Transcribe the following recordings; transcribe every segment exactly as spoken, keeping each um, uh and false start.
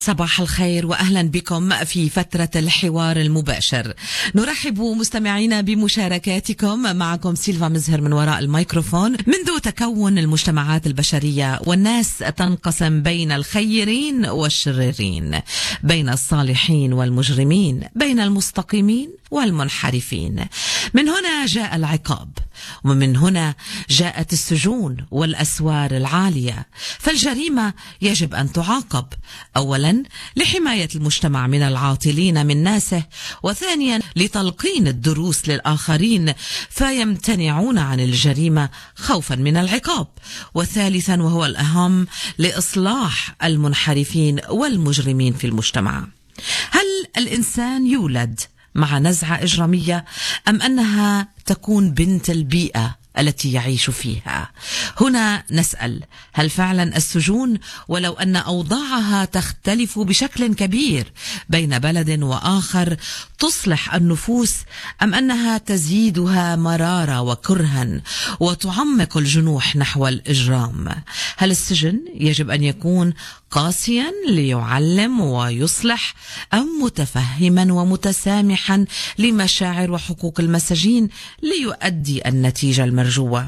صباح الخير وأهلا بكم في فترة الحوار المباشر. نرحب مستمعينا بمشاركاتكم. معكم سيلفا مزهر من وراء الميكروفون. منذ تكون المجتمعات البشرية والناس تنقسم بين الخيرين والشريرين، بين الصالحين والمجرمين، بين المستقيمين والمنحرفين. من هنا جاء العقاب، ومن هنا جاءت السجون والأسوار العالية. فالجريمة يجب أن تعاقب، أولا لحماية المجتمع من العاطلين من ناسه، وثانيا لتلقين الدروس للآخرين فيمتنعون عن الجريمة خوفا من العقاب، وثالثا وهو الأهم لإصلاح المنحرفين والمجرمين في المجتمع. هل الإنسان يولد مع نزعة إجرامية أم أنها تكون بنت البيئة التي يعيش فيها؟ هنا نسأل: هل فعلا السجون ولو أن أوضاعها تختلف بشكل كبير بين بلد وآخر تصلح النفوس، أم أنها تزيدها مرارة وكرها وتعمق الجنوح نحو الإجرام؟ هل السجن يجب أن يكون قاسيا ليعلم ويصلح، أم متفهما ومتسامحا لمشاعر وحقوق المساجين ليؤدي النتيجة المرجوة؟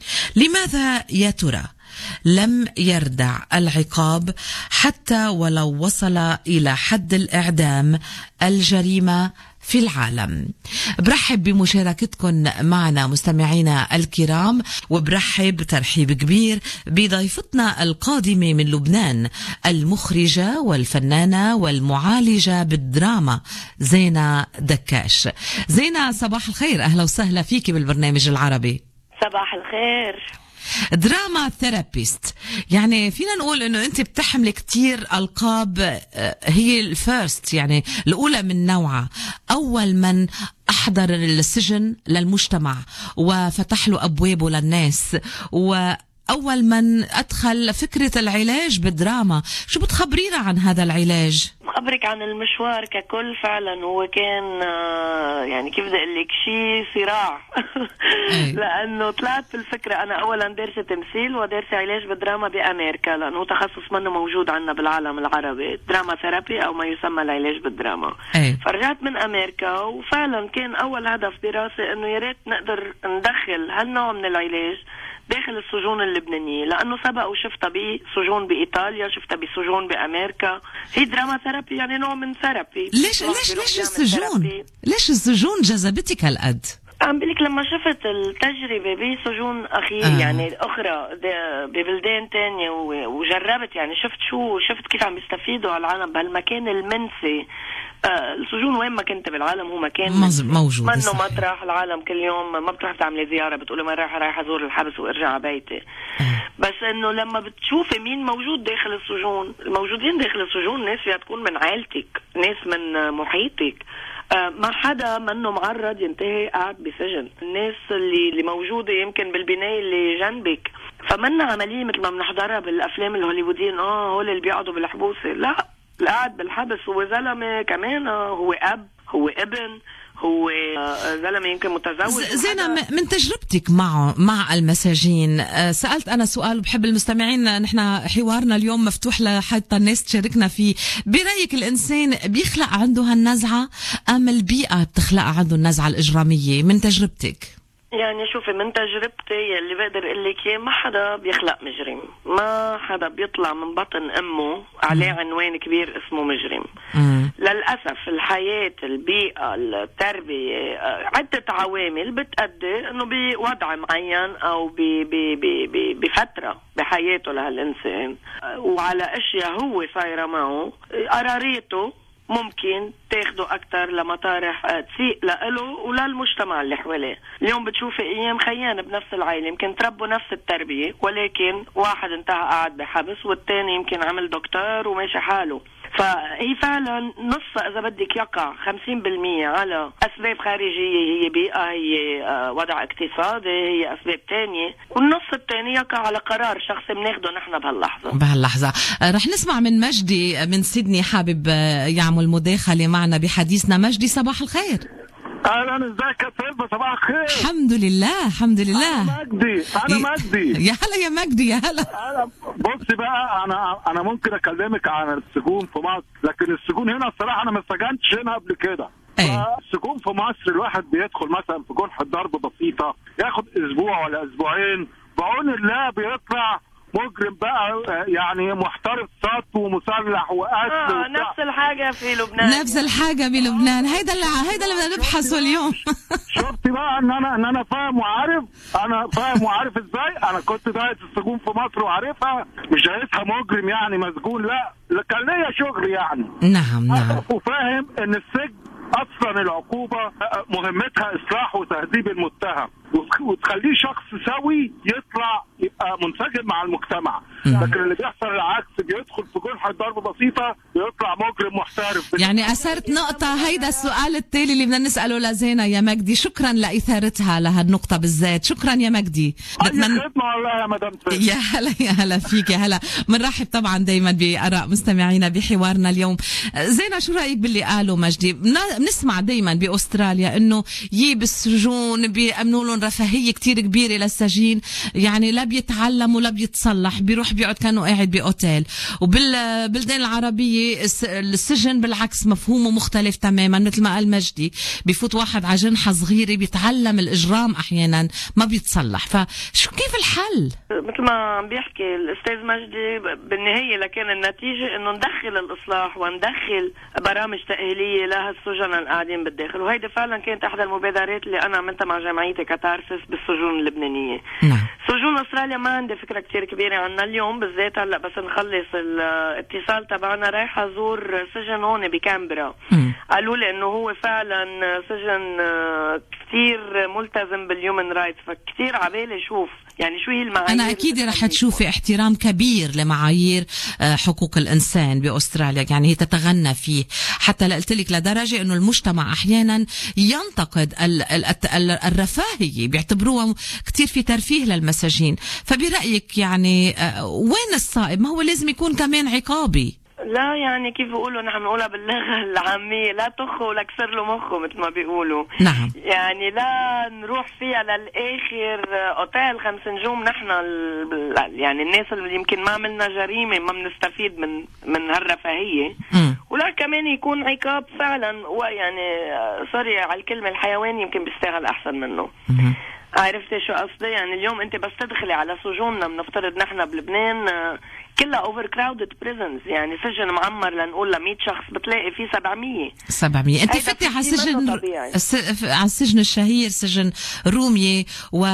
لماذا يا ترى لم يردع العقاب حتى ولو وصل إلى حد الإعدام الجريمة في العالم؟ برحب بمشاركتكم معنا مستمعينا الكرام، وبرحب ترحيب كبير بضيفتنا القادمة من لبنان، المخرجة والفنانة والمعالجة بالدراما زينة دكاش. زينة صباح الخير، أهلا وسهلا فيك بالبرنامج العربي. صباح الخير. دراما ثيرابيست، يعني فينا نقول انه انت بتحمل كتير القاب، هي الفيرست يعني الاولى من نوعها، اول من احضر السجن للمجتمع وفتح له ابوابه للناس، واول من ادخل فكرة العلاج بالدراما. شو بتخبرينا عن هذا العلاج؟ بخبرك عن المشوار ككل. فعلا هو كان يعني كيف بدي اقول لك شيء صراع لانه طلعت بالفكره. انا اولا دارسه تمثيل ودارسه علاج بالدراما بامريكا، لانه تخصص منه موجود عندنا بالعالم العربي، دراما ثيرابي او ما يسمى العلاج بالدراما. أي. فرجعت من امريكا وفعلا كان اول هدف دراسه انه يا ريت نقدر ندخل هالنوع من العلاج داخل السجون اللبنانية، لأنه سبق وشفتها بسجون بإيطاليا، شفتها بسجون بأمريكا. هي دراما ثيرابي يعني نوع من ثيرابي. ليش ليش ليش السجون؟ ليش السجون جذبتك هالقد؟ عم بقولك لما شفت التجربة بسجون أخير آه. يعني أخرى ببلدان تانية وجربت، يعني شفت شو شفت كيف عم يستفيدوا على العالم بهالمكان المنسي. آه السجون وين ما كنت بالعالم هو مكان موجود، منه مطرح. العالم كل يوم ما بتروح تعملي زيارة بتقولي ما رايحة رايحة أزور الحبس وارجع على بيتي. آه. بس إنه لما بتشوفي مين موجود داخل السجون، الموجودين داخل السجون ناس فيها تكون من عائلتك، ناس من محيطك، آه ما حدا منه معرض ينتهي قاعد بسجن. الناس اللي اللي موجودة يمكن بالبناية اللي جنبك، فمنا عملية مثل ما بنحضرها بالأفلام الهوليووديين، اه هول اللي بيقعدوا بالحبوسة. لا، القاعد بالحبس هو زلمة كمان، هو أب، هو ابن، هو زلمة يمكن متزوج. زينة، من تجربتك مع مع المساجين، سألت أنا سؤال وبحب المستمعين، نحن حوارنا اليوم مفتوح لحتى الناس تشاركنا فيه. برأيك الإنسان بيخلق عنده هالنزعة أم البيئة بتخلق عنده النزعة الإجرامية من تجربتك؟ يعني شوفي، من تجربتي اللي بقدر اقول لك اياه، ما حدا بيخلق مجرم، ما حدا بيطلع من بطن امه عليه عنوان كبير اسمه مجرم. مم. للاسف الحياه، البيئه، التربيه، عده عوامل بتأدي انه بوضع معين او بفتره بحياته لهالانسان وعلى اشياء هو صايره معه، قراريته ممكن تاخده أكتر لمطارح تسيء لإله وللمجتمع اللي حواليه. اليوم بتشوفي أيام خيانة بنفس العائلة، يمكن تربوا نفس التربية، ولكن واحد انتهى قاعد بحبس والتاني يمكن عمل دكتور وماشي حاله. فهي فعلا نص إذا بدك يقع خمسين بالمية على أسباب خارجية، هي بيئة، هي وضع اقتصادي، هي أسباب تانية، والنص التاني يقع على قرار شخصي بناخده نحن بهاللحظة. بهاللحظة رح نسمع من مجدي من سيدني، حابب يعمل مداخلة معنا بحديثنا. مجدي صباح الخير. اهلا، ازيك يا سيلفا؟ صباح الخير. الحمد لله الحمد لله. انا مجدي انا مجدي يا هلا يا مجدي يا هلا. انا بصي بقى، انا انا ممكن اكلمك عن السجون في مصر، لكن السجون هنا الصراحه انا ما سجنتش هنا قبل كده. ايه. السجون في مصر الواحد بيدخل مثلا في جنحة ضرب بسيطه ياخد اسبوع ولا اسبوعين، بعون الله بيطلع مجرم بقى، يعني محترف سطو ومسلح وقتل. اه نفس الحاجه في لبنان. نفس الحاجه بلبنان. هيدا اللي هيدا اللي بدنا نبحثه اليوم. شفتي بقى ان انا ان انا فاهم وعارف، انا فاهم وعارف ازاي. انا كنت دايس السجون في مصر وعارفها، مش دايسها مجرم يعني مسجون، لا كان ليا شغل يعني. نعم نعم. وفاهم ان السجن اصلا العقوبه مهمتها اصلاح وتهذيب المتهم، وتخليه شخص سوي يطلع يبقى منسجم مع المجتمع. لكن اللي بيحصل العكس، بيدخل في جنحة ضرب بسيطه يطلع مجرم محترف. يعني اثرت نقطه، هيدا السؤال التالي اللي بدنا نساله لزينة يا مجدي. شكرا لاثارتها لهالنقطه بالذات. شكرا يا مجدي. بتمن... خدمه والله يا مدام فيك. يا هلا يا هلا فيك يا هلا. بنرحب طبعا دايما باراء مستمعينا بحوارنا اليوم. زينة، شو رايك باللي قاله مجدي؟ بنسمع دايما باستراليا انه يي بالسجون بيأمنوا لهم رفاهيه كتير كبيره للسجين، يعني لا بيتعلم ولا بيتصلح، بيروح بيقعد كانه قاعد باوتيل. وبالبلدان العربيه السجن بالعكس مفهومه مختلف تماما، مثل ما قال مجدي، بيفوت واحد على جنحه صغيره بيتعلم الاجرام احيانا ما بيتصلح. فشو كيف الحل؟ مثل ما عم بيحكي الاستاذ مجدي، بالنهايه لكن النتيجه انه ندخل الاصلاح وندخل برامج تاهيليه لهالسجناء القاعدين بالداخل، وهيدي فعلا كانت احدى المبادرات اللي انا عملتها مع جمعيتي كتارسس بالسجون اللبنانيه. نعم. سجون استراليا ما عندي فكره كتير كبيره عنها اليوم بالذات. هلا بس نخلص الاتصال تبعنا رايحه ازور سجن هون بكامبرا. قالوا لي انه هو فعلا سجن كتير ملتزم بالهيومن رايتس، فكتير عبالي اشوف يعني شو هي المعايير. أنا أكيد رح تشوفي احترام كبير لمعايير حقوق الإنسان بأستراليا، يعني هي تتغنى فيه. حتى قلت لك لدرجة إنه المجتمع أحيانا ينتقد ال ال ال الرفاهية، بيعتبروها كتير في ترفيه للمساجين. فبرأيك يعني وين الصائب؟ ما هو لازم يكون كمان عقابي. لا يعني كيف بيقولوا نحن بنقولها باللغة العامية، لا تخه ولا كسر له مخه مثل ما بيقولوا. نعم. يعني لا نروح فيها للآخر اوتيل خمس نجوم. نحن يعني الناس اللي يمكن ما عملنا جريمة ما بنستفيد من من هالرفاهية. م. ولا كمان يكون عقاب فعلا، ويعني سوري على الكلمة، الحيوان يمكن بيستاهل أحسن منه. م. عرفتي شو قصدي؟ يعني اليوم انت بس تدخلي على سجوننا، بنفترض نحن بلبنان كلها اوفر كراودد بريزنز، يعني سجن معمر لنقول ل مية شخص بتلاقي فيه سبعمية سبعمية. انت فتي على سجن على السجن الشهير سجن رومية،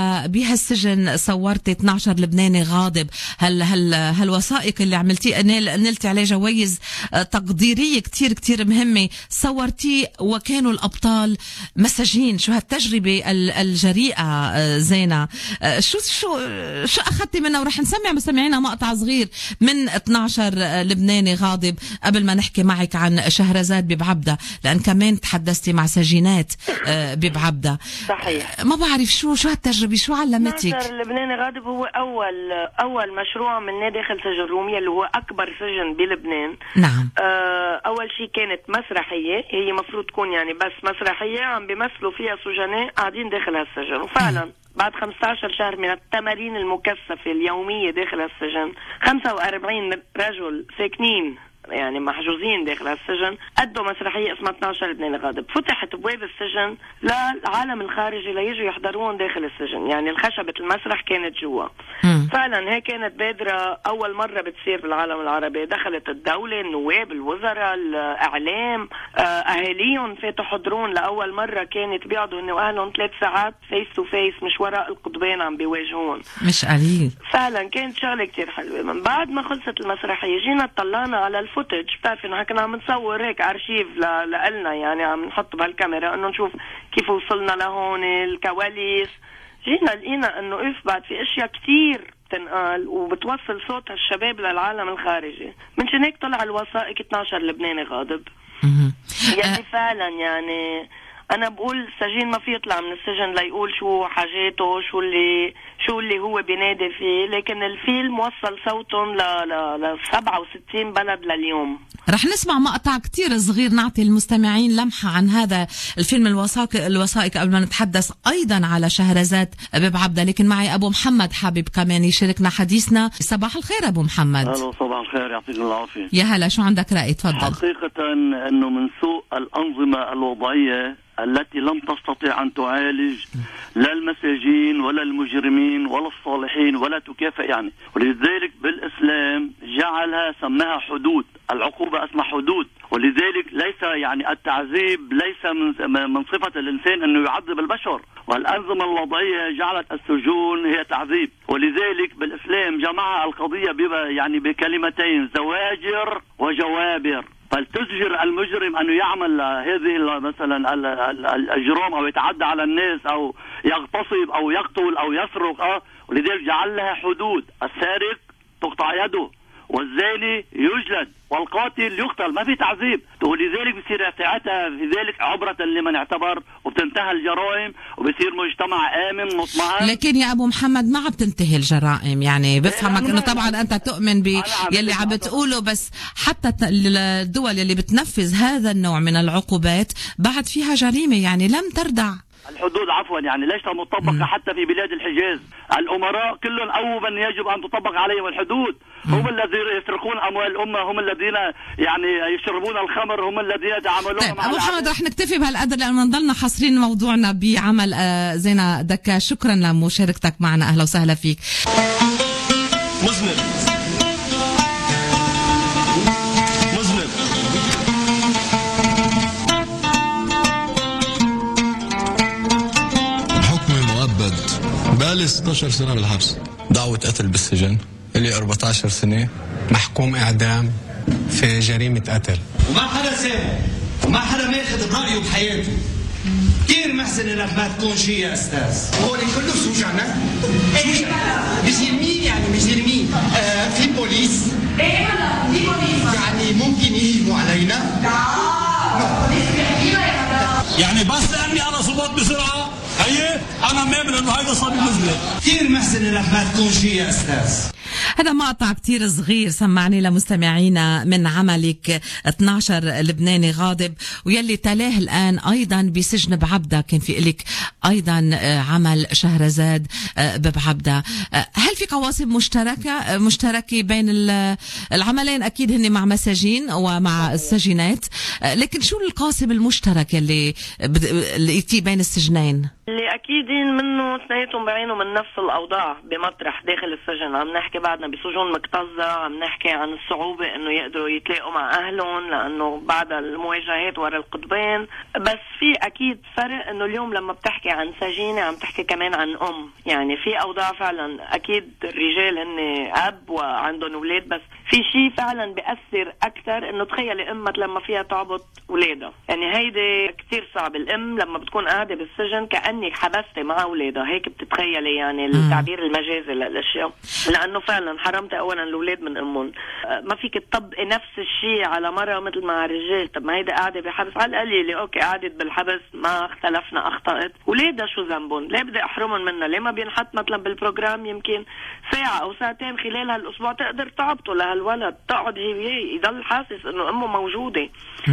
وبهالسجن صورتي اثني عشر لبناني غاضب. هل هل هالوثائق اللي عملتي نلتي عليه جوائز تقديرية كتير كتير مهمة، صورتي وكانوا الأبطال مساجين. شو هالتجربة الجريئة زينة؟ شو شو شو أخذتي منها؟ ورح نسمع مستمعينا مقطع صغير من اثني عشر لبناني غاضب قبل ما نحكي معك عن شهرزاد ببعبدة، لأن كمان تحدثتي مع سجينات ببعبدة. صحيح. ما بعرف شو شو هالتجربة شو علمتك؟ اثني عشر لبناني غاضب هو أول أول مشروع عملناه داخل سجن رومية اللي هو أكبر سجن بلبنان. نعم. أول شيء كانت مسرحية، هي مفروض تكون يعني بس مسرحية عم بيمثلوا فيها سجناء قاعدين داخل هالسجن، وفعلا م. بعد خمسة عشر شهر من التمارين المكثفة اليومية داخل السجن، خمسة وأربعين رجل ساكنين يعني محجوزين داخل السجن قدوا مسرحية اسمها اثني عشر لبناني غاضب. فتحت ابواب السجن للعالم الخارجي ليجوا يحضرون داخل السجن، يعني الخشبة المسرح كانت جوا. فعلا هي كانت بادرة اول مرة بتصير بالعالم العربي. دخلت الدولة، النواب، الوزراء، الاعلام، اهاليهم فاتوا حضرون. لاول مرة كانت بيقعدوا هن واهلهم ثلاث ساعات فيس تو فيس، مش وراء القضبان عم بيواجهون. مش قليل. فعلا كانت شغلة كتير حلوة. من بعد ما خلصت المسرحية جينا اطلعنا على الفوتج. بتعرفي انه كنا عم نصور هيك ارشيف لنا، يعني عم نحط بهالكاميرا انه نشوف كيف وصلنا لهون، الكواليس. جينا لقينا انه اف بعد في اشياء كتير بتنقال وبتوصل صوت هالشباب للعالم الخارجي. من هيك طلع الوثائق اثني عشر لبناني غاضب. يعني فعلا يعني انا بقول السجين ما في يطلع من السجن ليقول شو حاجاته، شو اللي شو اللي هو بينادي فيه، لكن الفيلم وصل صوتهم ل ل سبعة وستين بلد لليوم. رح نسمع مقطع كتير صغير نعطي المستمعين لمحة عن هذا الفيلم الوثائقي الوثائقي قبل ما نتحدث أيضا على شهرزاد بيب عبدة. لكن معي أبو محمد حابب كمان يشاركنا حديثنا. صباح الخير أبو محمد. أهلا صباح الخير، يعطيكم العافية. يا هلا، شو عندك رأي؟ تفضل. حقيقة أنه من سوء الأنظمة الوضعية التي لم تستطيع أن تعالج لا المساجين ولا المجرمين ولا الصالحين ولا تكافئ يعني، ولذلك بالإسلام جعلها سماها حدود، العقوبة اسمها حدود، ولذلك ليس يعني التعذيب ليس من من صفة الإنسان أنه يعذب البشر، والأنظمة الوضعية جعلت السجون هي تعذيب، ولذلك بالإسلام جمع القضية يعني بكلمتين: زواجر وجوابر. فلتزجر المجرم أنه يعمل هذه مثلا الأجرام أو يتعدى على الناس أو يغتصب أو يقتل أو يسرق، أه ولذلك جعل لها حدود. السارق تقطع يده، والزاني يجلد، والقاتل يقتل، ما في تعذيب. ولذلك بصير ساعتها في ذلك عبرة لمن اعتبر، وبتنتهي الجرائم وبصير مجتمع آمن مطمئن. لكن يا أبو محمد ما عم تنتهي الجرائم، يعني بفهمك إنه طبعا أنت تؤمن ب يلي عم بتقوله، بس حتى الدول يلي بتنفذ هذا النوع من العقوبات بعد فيها جريمة، يعني لم تردع الحدود عفوا، يعني ليس مطبقة حتى في بلاد الحجاز. الأمراء كلهم أوبا يجب أن تطبق عليهم الحدود. هم الذين يسرقون أموال الأمة، هم الذين يعني يشربون الخمر، هم الذين يتعاملون طيب مع أبو محمد رح نكتفي بهالقدر لأنه نضلنا حاصرين موضوعنا بعمل زينة دكا. شكرا لمشاركتك معنا، أهلا وسهلا فيك. مذنب مذنب بقالي ستة عشر سنة بالحبس، دعوة قتل بالسجن، إلي أربعة عشر سنة محكوم إعدام في جريمة قتل، وما حدا سامع وما حدا ماخذ برأيه بحياته. كثير محسن انك ما تكون شيء يا استاذ. هو كله سوج عنك؟ مجرمين يعني مجرمين. آه في بوليس. ايه هلا في بوليس. يعني ممكن يهجموا علينا؟ لا بوليس بيحكينا يا هلا. يعني بس لاني انا صبت بسرعه هي انا مؤمن انه هيدا صار مذنب. كثير محسن انك ما تكون شيء يا استاذ. هذا مقطع كتير صغير سمعني لمستمعينا من عملك اثني عشر لبناني غاضب، ويلي تلاه الآن أيضا بسجن بعبدة. كان في إلك أيضا عمل شهرزاد ببعبدة. هل في قواسم مشتركة مشتركة بين العملين؟ أكيد هن مع مساجين ومع السجينات، لكن شو القاسم المشترك اللي لقيتيه بين السجنين؟ اللي أكيدين منه اثنيناتهم بعينوا من نفس الأوضاع بمطرح داخل السجن. عم نحكي بعدنا بسجون مكتظة، عم نحكي عن الصعوبة إنه يقدروا يتلاقوا مع أهلهم لأنه بعد المواجهات ورا القضبان. بس في أكيد فرق إنه اليوم لما بتحكي عن سجينة عم تحكي كمان عن أم. يعني في أوضاع فعلا أكيد الرجال هن أب وعندهم أولاد، بس في شيء فعلا بيأثر أكثر إنه تخيلي أمك لما فيها تعبط أولادها. يعني هيدي كتير صعب. الأم لما بتكون قاعدة بالسجن كأنك حبستي مع أولادها، هيك بتتخيلي يعني التعبير المجازي للأشياء، لأنه فعلا حرمت أولا الأولاد من أمهم. ما فيك تطبقي نفس الشيء على مرة مثل مع الرجال. طب ما هيدا قاعدة بحبس على القليلة، أوكي قاعدة بالحبس ما اختلفنا، أخطأت، أولادها شو ذنبهم؟ ليه بدي أحرمهم منها؟ ليه ما بينحط مثلا بالبروجرام يمكن ساعة أو ساعتين خلال هالأسبوع تقدر تعبطه لهالولد، تقعد هي يضل حاسس إنه أمه موجودة.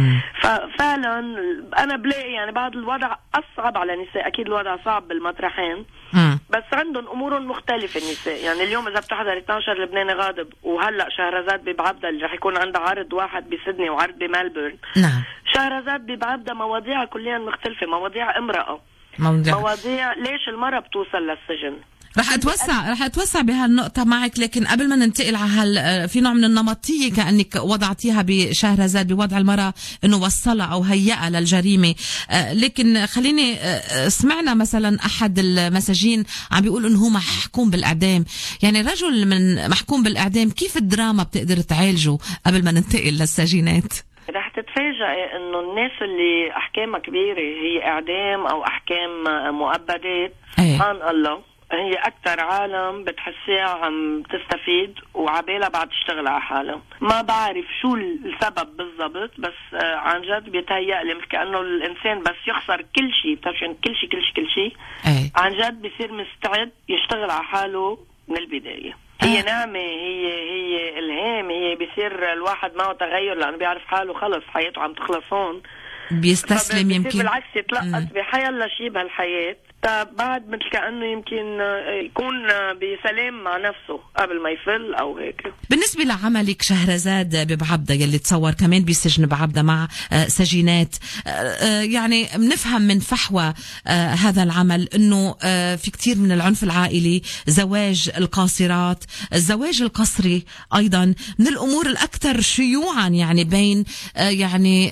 ففعلا أنا بلاقي يعني بعد الوضع أصعب على النساء. أكيد الوضع صعب بالمطرحين، بس عندهم أمور مختلفة النساء. يعني اليوم إذا بتحضر اثني عشر لبناني غاضب، وهلأ شهرزاد ببعبدة اللي رح يكون عندها عرض واحد بسيدني وعرض بملبورن. نعم. شهرزاد ببعبدة مواضيع كليا مختلفة، مواضيع امرأة، مواضيع, مواضيع ليش المرأة بتوصل للسجن. رح اتوسع رح اتوسع بهالنقطة معك، لكن قبل ما ننتقل على هال في نوع من النمطية كأنك وضعتيها بشهرزاد بوضع المرأة انه وصلها او هيئها للجريمة. لكن خليني سمعنا مثلا احد المساجين عم بيقول انه هو محكوم بالاعدام. يعني رجل من محكوم بالاعدام كيف الدراما بتقدر تعالجه قبل ما ننتقل للسجينات؟ رح تتفاجئ انه الناس اللي احكامها كبيرة هي اعدام او احكام مؤبدات، سبحان الله، هي أكتر عالم بتحسيها عم تستفيد وعبالها بعد تشتغل على حالها. ما بعرف شو السبب بالضبط، بس آه عن جد بيتهيألي كأنه الإنسان بس يخسر كل شيء، بتعرفين كل شيء كل شيء كل شيء أي. عن جد بيصير مستعد يشتغل على حاله من البداية. هي نعمة، هي هي إلهام، هي بيصير الواحد معه تغير لأنه بيعرف حاله خلص حياته عم تخلص هون، بيستسلم يمكن بالعكس يتلقص بحيالله شيء بهالحياة. بعد مثل كأنه يمكن يكون بسلام مع نفسه قبل ما يفل أو هيك. بالنسبة لعملك شهرزاد ببعبدة يلي تصور كمان بسجن بعبدة مع سجينات، يعني بنفهم من فحوى هذا العمل انه في كتير من العنف العائلي، زواج القاصرات، الزواج القسري ايضا من الامور الاكثر شيوعا يعني بين يعني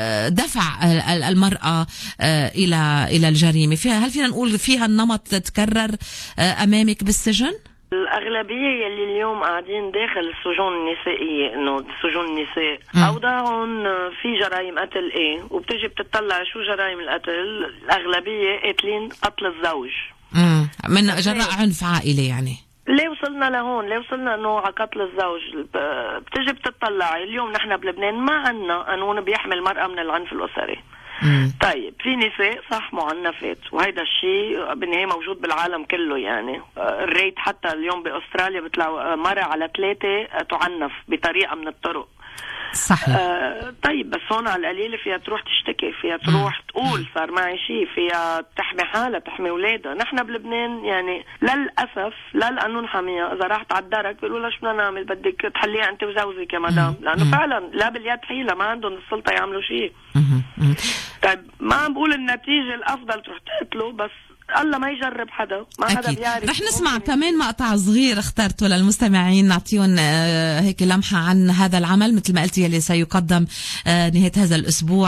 دفع المرأة الى الى الجريمة. فيها هل فينا نقول فيها النمط تتكرر امامك بالسجن؟ الأغلبية اللي اليوم قاعدين داخل السجون النسائية، إنه سجون النساء أوضاعهم في جرائم قتل إيه، وبتجي بتطلع شو جرائم القتل، الأغلبية قاتلين قتل الزوج امم من جراء عنف عائلي. يعني ليه وصلنا لهون؟ ليه وصلنا انه على قتل الزوج؟ بتجي بتطلع اليوم نحن بلبنان ما عنا قانون بيحمي المرأة من العنف الأسري. مم. طيب في نساء صح معنفات، وهيدا الشيء بالنهاية موجود بالعالم كله. يعني الريت حتى اليوم بأستراليا بتلاقوا مرة على ثلاثة تعنف بطريقة من الطرق. صحيح. آه طيب بس هون على القليلة فيها تروح تشتكي، فيها تروح مم. تقول صار معي شيء، فيها تحمي حالها تحمي أولادها. نحن بلبنان يعني للأسف لا القانون حاميها، إذا راحت على الدرك بيقولوا لها شو بدنا نعمل، بدك تحليها أنت وزوجك يا مدام، لأنه فعلا لا باليد حيلة، ما عندهم السلطة يعملوا شيء. طيب ما عم بقول النتيجة الأفضل تروح تقتله، بس الله ما يجرب حدا، ما حدا بيعرف. رح نسمع كمان مقطع صغير اخترته للمستمعين نعطيهم آه هيك لمحة عن هذا العمل مثل ما قلتي اللي سيقدم آه نهاية هذا الأسبوع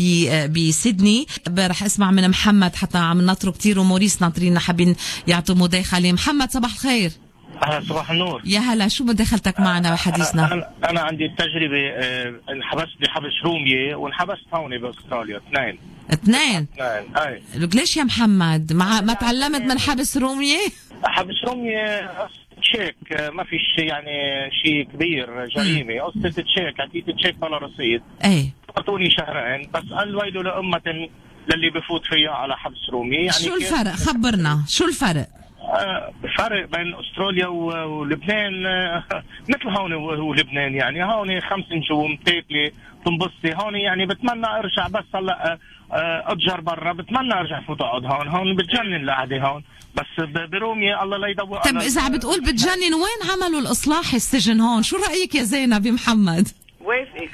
بسيدني. رح اسمع من محمد حتى عم نطره كتير، وموريس ناطرين حابين يعطوا مداخلة. محمد صباح الخير. أهلا صباح النور. يا هلا، شو مداخلتك معنا وحديثنا؟ أنا, أنا عندي تجربة، انحبست بحبس رومية وانحبست هون بأستراليا. اثنين اثنين اثنين اي. ليش يا محمد مع ما تعلمت من حبس رومية؟ حبس رومية تشيك، ما في شيء يعني شيء كبير جريمة، قصة تشيك، عطيت تشيك بلا رصيد. ايه اعطوني شهرين بس، الويل لأمة للي بفوت فيها على حبس رومية. يعني شو الفرق؟ خبرنا شو الفرق؟ فرق بين استراليا ولبنان مثل هون ولبنان. يعني هون خمس نجوم تاكلي تنبسطي، هون يعني بتمنى ارجع بس هلا اتجر برا، بتمنى ارجع فوت اقعد هون. هون بتجنن القعده هون، بس برومية الله لا يدوق. طيب اذا عم بتقول بتجنن، وين عملوا الاصلاح السجن هون؟ شو رايك يا زينب يا محمد؟ وافقك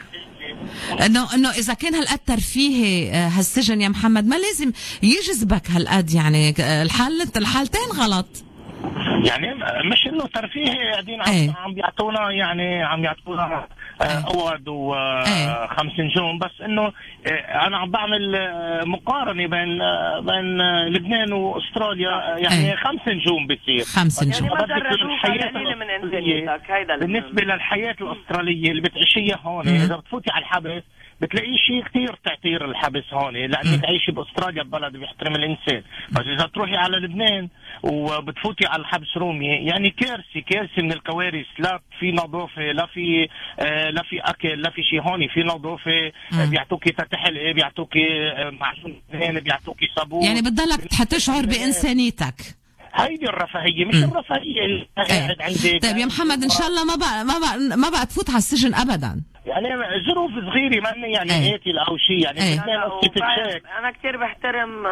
انه انه اذا كان هالقد ترفيهي هالسجن يا محمد ما لازم يجذبك هالقد. يعني الحال الحالتين غلط. يعني مش انه ترفيهي، قاعدين عم, ايه. عم بيعطونا يعني عم يعطونا اواد وخمس نجوم، بس انه انا عم بعمل مقارنه بين بين لبنان واستراليا. يعني ايه. خمس نجوم بتصير خمس نجوم. يعني ما جربوها قليله من انسانيتك. هيدا بالنسبه للحياه الاستراليه اللي بتعيشيها هون، اذا بتفوتي على الحبس بتلاقي شيء كثير تعتير الحبس هون، لانك تعيشي باستراليا ببلد بيحترم الانسان. بس اذا تروحي على لبنان وبتفوتي على الحبس رومي، يعني كارثه كارثه من الكوارث. لا في نظافه، لا في آه لا في اكل، لا في شيء. هون في نظافه، آه بيعطوكي تحلقه، بيعطوكي آه معجون، بيعطوكي صابون. يعني بتضلك حتشعر بانسانيتك. هيدي الرفاهيه، مش الرفاهيه اللي قاعد عندك. طيب يا محمد ان شاء الله ما بقى ما بقى ما بقى تفوت على السجن ابدا. يعني ظروف صغيرة ماني يعني قاتل أو شيء. يعني أنا كتير بحترم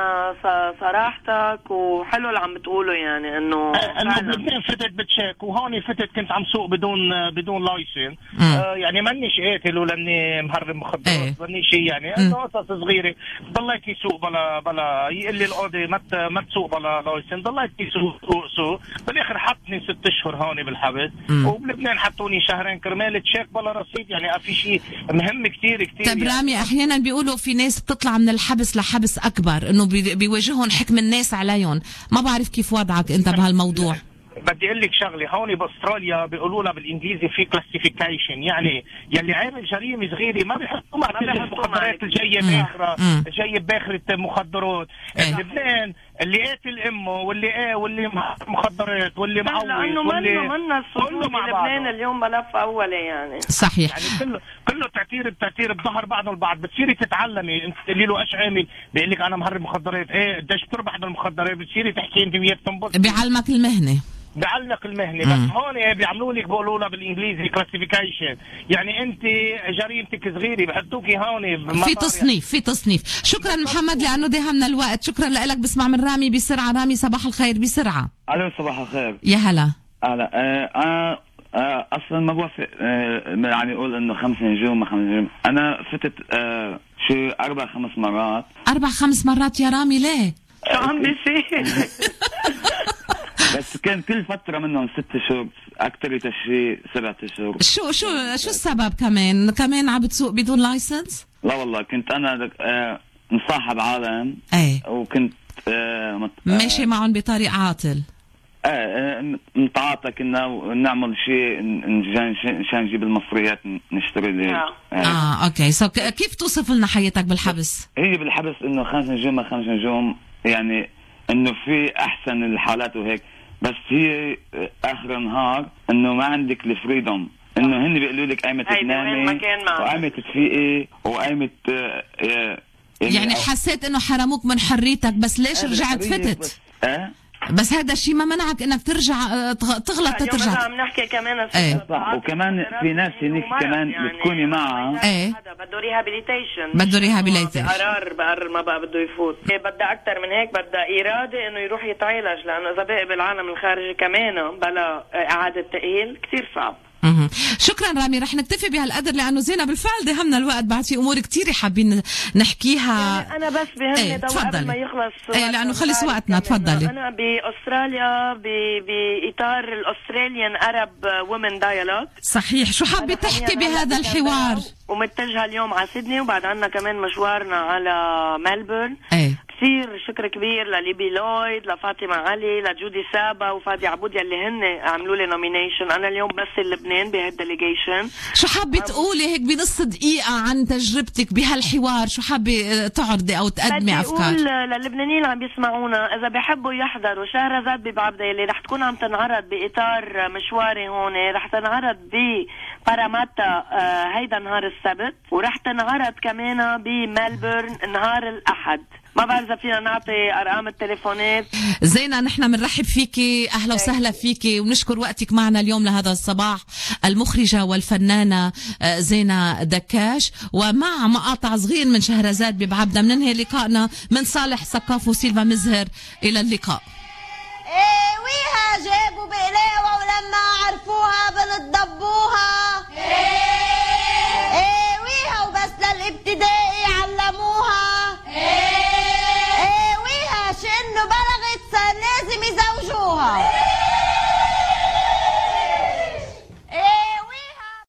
صراحتك وحلو اللي عم بتقوله. يعني إنه إنه بلبنان فتت بتشيك، وهون فتت كنت عم سوق بدون بدون لايسن. آه يعني مانيش قاتل ولاني مهرب مخدرات، ماني شيء. يعني إنه قصص صغيرة. ضليت يسوق بلا بلا يقول لي القاضي ما ما تسوق بلا لايسن، ضليت يسوق سوق سوق بالآخر حطني ست أشهر هون بالحبس، وبلبنان حطوني شهرين كرمال تشيك بلا رصيد. يعني في شيء مهم كتير كتير. طيب رامي، يعني احيانا بيقولوا في ناس بتطلع من الحبس لحبس اكبر، انه بيواجههم حكم الناس عليهم. ما بعرف كيف وضعك انت بهالموضوع. بدي اقول لك شغله، هون باستراليا بيقولوا لها بالانجليزي في كلاسيفيكيشن، يعني يلي عامل جريمه صغيره ما بيحطوا مع المخدرات الجايه باخره، جايه باخره مخدرات. لبنان اللي قاتل امه واللي ايه واللي مخدرات واللي معوض لانه واللي منه منه الصدور بلبنان اليوم ملف اولي يعني. صحيح. يعني كله كله تعتير بتعتير بظهر بعضه البعض. بتصيري تتعلمي انت تقولي له ايش عامل بيقول لك انا مهرب مخدرات. ايه قديش بتربح بالمخدرات؟ بتصيري تحكي انت وياه تنبسط. بيعلمك المهنه. بعلق المهنه. بس هون بيعملوا لك بيقولوا لها بالانجليزي كلاسيفيكيشن. يعني انت جريمتك صغيره بحطوكي هون في تصنيف في تصنيف. شكرا محمد لانه داهمنا الوقت. شكرا لك. بسمع من رامي بسرعه. رامي صباح الخير بسرعه. الو صباح الخير. يا هلا. هلا انا آه اصلا ما بوافق آه يعني اقول انه خمس نجوم ما خمس نجوم. انا فتت آه شو اربع خمس مرات. اربع خمس مرات يا رامي ليه؟ شو عم بيصير؟ بس كان كل فترة منهم ست شهور، أكثر شيء سبعة شهور. شو شو شو السبب كمان؟ كمان عم بتسوق بدون لايسنس؟ لا والله كنت أنا آه مصاحب عالم. ايه. وكنت آه مت... ماشي معهم بطريق عاطل. ايه متعاطى كنا نعمل شيء مشان نجيب المصريات نشتري لي. اه, آه اوكي. سو كيف توصف لنا حياتك بالحبس؟ هي بالحبس انه خمس نجوم خمس نجوم يعني انه في احسن الحالات وهيك. بس هي اخر النهار انه ما عندك الفريدوم. انه هن بيقولوا لك قايمه تنامي وقايمه تفيقي وقايمه يعني, يعني حسيت انه حرموك من حريتك. بس ليش رجعت فتت؟ بس, أه؟ بس هذا الشيء ما منعك انك ترجع تغلط ترجع. عم نحكي كمان ايه. صح. وكمان في ناس هنيك كمان يعني بتكوني معها. ايه. بده ريهابيليتيشن. بده ريهابيليتيشن. قرار بقرر ما بقى بده يفوت. إيه بدها اكثر من هيك. بدها اراده انه يروح يتعالج. لانه اذا باقي بالعالم الخارجي كمان بلا اعاده تاهيل كثير صعب. شكرا رامي. رح نكتفي بهالقدر لانه زينة بالفعل دهمنا الوقت. بعد في امور كتير حابين نحكيها. يعني انا بس بهمني ايه قبل ما يخلص. ايه لانه خلص وقتنا. تفضلي. انا باستراليا باطار الاستراليان ارب وومن دايالوج. صحيح. شو حابه تحكي بهذا الحوار؟ ومتجهه اليوم على سيدني وبعد عنا كمان مشوارنا على ملبورن. ايه. كثير شكر كبير لليبي لويد لفاطمه علي لجودي سابا وفادي عبود يلي هن عملوا لي نومينيشن. انا اليوم بس لبنان بهالديليجيشن. شو حابه تقولي هيك بنص دقيقه عن تجربتك بهالحوار؟ شو حابه تعرضي او تقدمي افكار؟ بدي اقول للبنانيين اللي عم بيسمعونا اذا بيحبوا يحضروا شهرزاد ببعبدة اللي رح تكون عم تنعرض باطار مشواري هون. رح تنعرض بباراماتا آه هيدا نهار السبت. ورح تنعرض كمان بملبورن نهار الاحد. ما بعرف اذا فينا نعطي ارقام التليفونات. زينة نحن بنرحب فيكي. اهلا وسهلا فيكي ونشكر وقتك معنا اليوم لهذا الصباح. المخرجة والفنانة زينة دكاش. ومع مقاطع صغير من شهرزاد ببعبدة بننهي لقائنا من صالح سقاف وسيلفا مزهر. الى اللقاء. ايه ويها جابوا بقلاوة ولما عرفوها بنتضبوها. ايه ايه ويها وبس للابتدائي